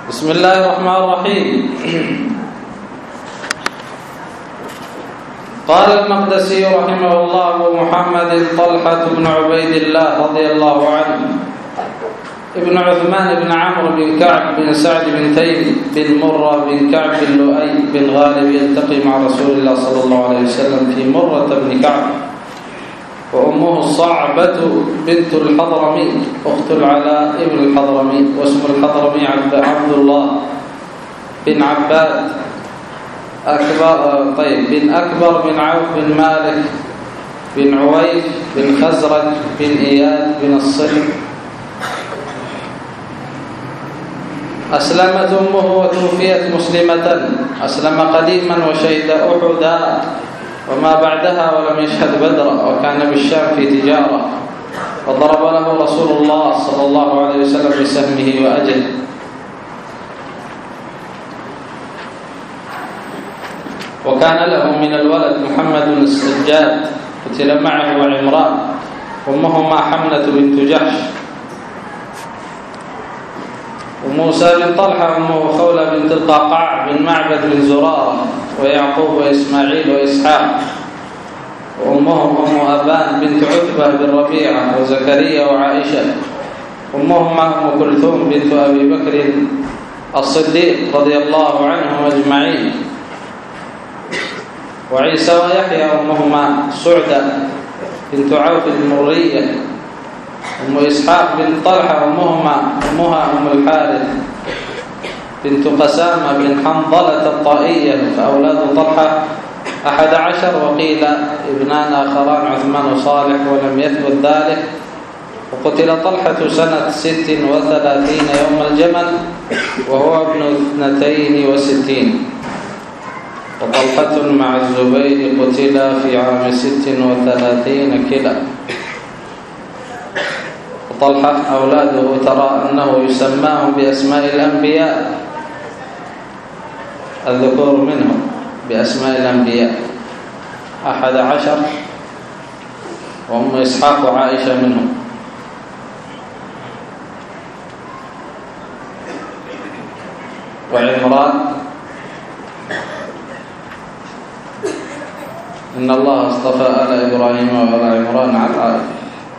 بسم الله الرحمن الرحيم. قال المقدسي رحمه الله: أبو محمد طلحة بن عبيد الله رضي الله عنه ابن عثمان بن عمرو بن كعب بن سعد بن تيم بن مرة بن كعب بن لؤي بن غالب يلتقي مع رسول الله صلى الله عليه وسلم في مرة بن كعب، وأمه الصعبة بنت الحضرمي أخت العلاء بن الحضرمي، واسم الحضرمي عبد الله بن عباد بن أكبر بن عوف بن مالك بن عويف بن خزرج بن إياد بن الصلب. أسلمت أمه وتوفيت مسلمة، أسلم قديما وشهد أحدا وما بعدها ولم يشهد بدرا، وكان بالشام في تجارة، وضرب له رسول الله صلى الله عليه وسلم بسهمه وأجله. وكان له من الولد محمد السجاد قتل معه وعمران، وأمهما حمنة بنت جحش، وموسى بن طلحة أمه خولة بنت القعقاع بن معبد بن زرارة، ويعقوب وإسماعيل وإسحاق، وأمهم أم أبان بنت عتبة بن ربيعة وزكريا وعائشة، أمهما أم كلثوم بنت أبي بكر الصديق رضي الله عنهم أجمعين، وعيسى ويحيى أمهما سعدة بنت عوف المرية، أم إسحاق بن طلحة أمها أم الحارث بنت قسامة بن حنظلة الطائية، فأولاد طلحة 11، وقيل ابنان آخران عثمان وصالح، ولم يثبت ذلك. وقتل طلحة سنة 36 يوم الجمل وهو ابن 62، وطلحة مع الزبير قتل في عام 36 كلا. طلحة أولاده ترى أنه يسماهم بأسماء الأنبياء، الذكور منهم بأسماء الأنبياء 11، وأم إسحاق وعائشة منهم. وعمران إن الله اصطفى آل إبراهيم وآل عمران على العالمين.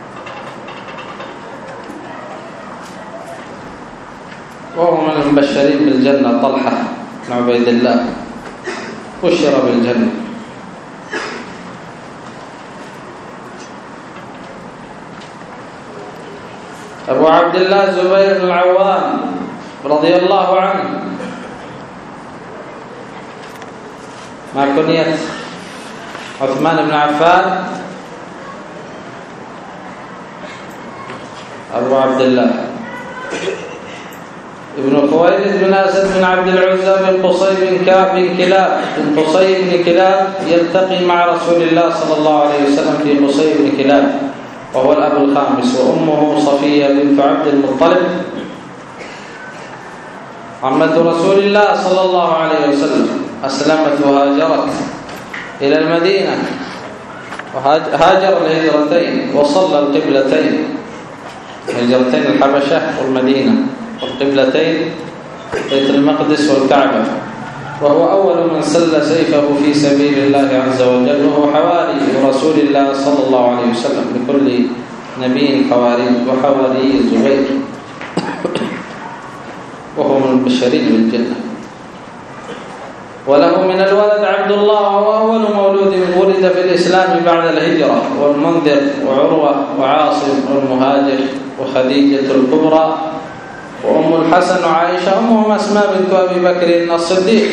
وهو من المبشرين بالجنة طلحة بن عبيد الله، بشر بالجنة. أبو عبد الله زبير بن العوام رضي الله عنه، ما كنية عثمان بن عفان أبو عبد الله ابن خويلد بن أسد بن عبد العزى بن قصي بن كلاب بن قصي بن كلاب يلتقي مع رسول الله صلى الله عليه وسلم في قصي بن كلاب، وهو الأب الخامس. وأمه صفية بنت عبد المطلب عمة رسول الله صلى الله عليه وسلم، أسلمت وهاجرت إلى المدينة، وهاجر الهجرتين وصلى القبلتين، هجرتين الحبشة والمدينة، والقبلتين بيت المقدس والكعبة. وهو أول من سل سيفه في سبيل الله عز وجل، وهو حواري رسول الله صلى الله عليه وسلم، لكل نبي حواري، وحواري الزبير، وهو من المبشرين بالجنة. وله من الولد عبد الله، وهو أول مولود ولد في الإسلام بعد الهجرة، والمنذر وعروة وعاصم والمهاجر وخديجة الكبرى، وأم الحسن وعائشة، أمهم أسماء بنت أبي بكر الصديق.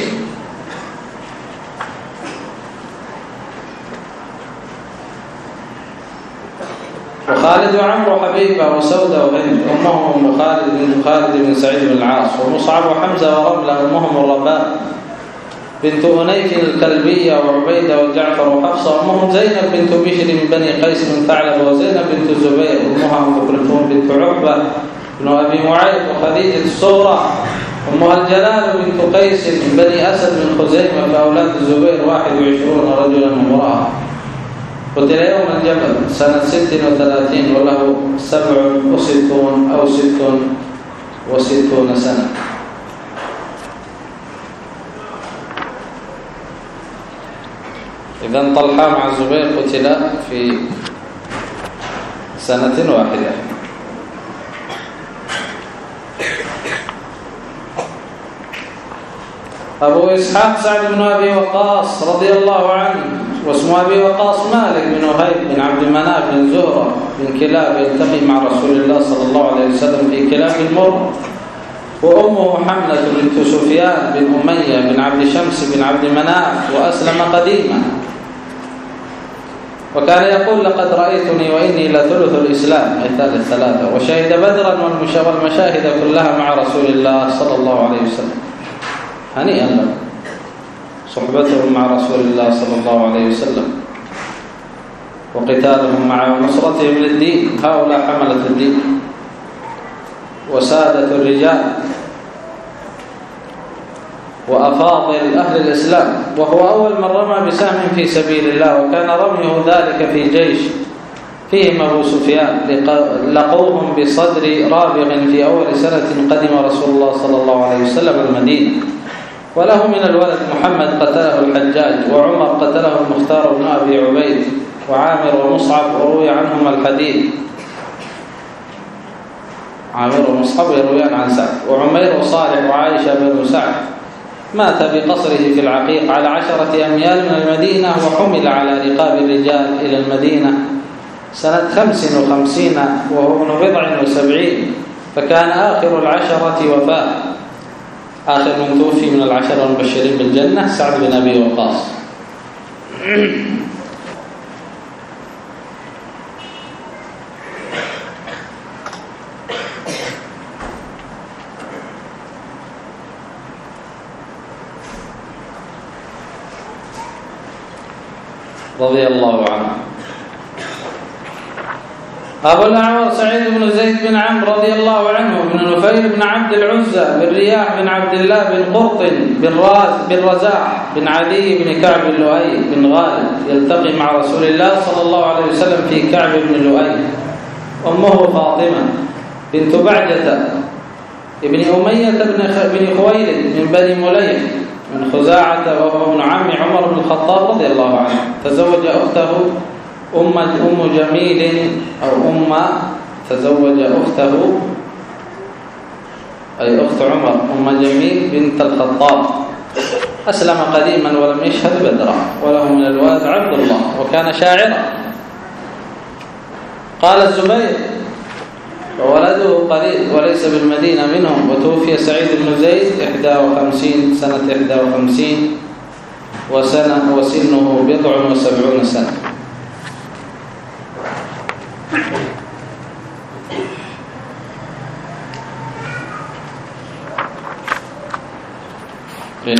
وخالد وعمرو حبيبة وسودة وهند، أمهم أم خالد بنت خالد بن سعيد بن العاص، ومصعب وحمزة ورملة، أمهم الرباء بنت أنيف الكلبية، وعبيدة وجعفر وحفصة، أمهم زينب بنت بشر بن بني قيس بن ثعلب، وزينب بنت الزبير، أمها أم كلثوم بنت عقبة بن أبي معيط، وخديجة الصغرى أمها الجلال بنت قيس بن بني أسد بن خزيمة، فأولاد الزبير 21 رجلا وامرأة. قتل يوم الجمل سنة 36 وله 67 أو 66 سنة. إذن طلحة مع الزبير قتل في سنة واحدة. أبو إسحاق سعد بن أبي وقاص رضي الله عنه، واسم أبي وقاص مالك بن وهيب بن عبد مناف بن زهرة بن كلاب يلتقي مع رسول الله صلى الله عليه وسلم في كلاب المر، وأمه حملة بنت سفيان بن أمية بن عبد شمس بن عبد مناف، وأسلم قديما. وكان يقول لقد رأيتني وإني لثلث الإسلام، أي ثالث ثلاثة، وشهد بدرا والمشاهد كلها مع رسول الله صلى الله عليه وسلم. هنيئا له صحبتهم مع رسول الله صلى الله عليه وسلم، وقتالهم معه ونصرتهم للدين. هؤلاء حملة الدين وسادة الرجال وأفاضل أهل الإسلام، وهو أول من رمى بسهم في سبيل الله، وكان رميه ذلك في جيش فيهم أبو سفيان، لقوهم بصدر رابغ في أول سنة قدم رسول الله صلى الله عليه وسلم المدينة. وله من الولد محمد قتله الحجاج، وعمر قتله المختار بن أبي عبيد، وعامر ومصعب وروي عنهما الحديث. عامر ومصعب يرويان عن سعد، وعمير وصالح وعائشة بن سعد. مات بقصره في العقيق على 10 أميال من المدينة، وحمل على رقاب الرجال إلى المدينة سنة 55 وهو ابن 70، فكان آخر 10 وفاة. آخر من توفي من 10 المبشرين بالجنة سعد بن أبي وقاص. رضي الله عنه. أبو الأعور سعيد بن زيد بن عمرو رضي الله عنه بن نفيل بن عبد العزى بن رياح بن عبد الله بن قرط بن رزاح بن عدي بن كعب بن لؤي بن غالب يلتقي مع رسول الله صلى الله عليه وسلم في كعب بن لؤي. أمه فاطمة بنت بعجة ابن أمية بن خويلد من بني مليح من خزاعة، وهو ابن عم عمر بن الخطاب رضي الله عنه. تزوج أخته أم جميل تزوج أخته أي أخت عمر أم جميل بنت الخطاب. أسلم قديما ولم يشهد بدرا، وله من الولد عبد الله وكان شاعرا. قال الزبير وولده قليل وليس بالمدينة منهم، وتوفي سعيد بن زيد 51 سنة 51 وسنه 70 سنة.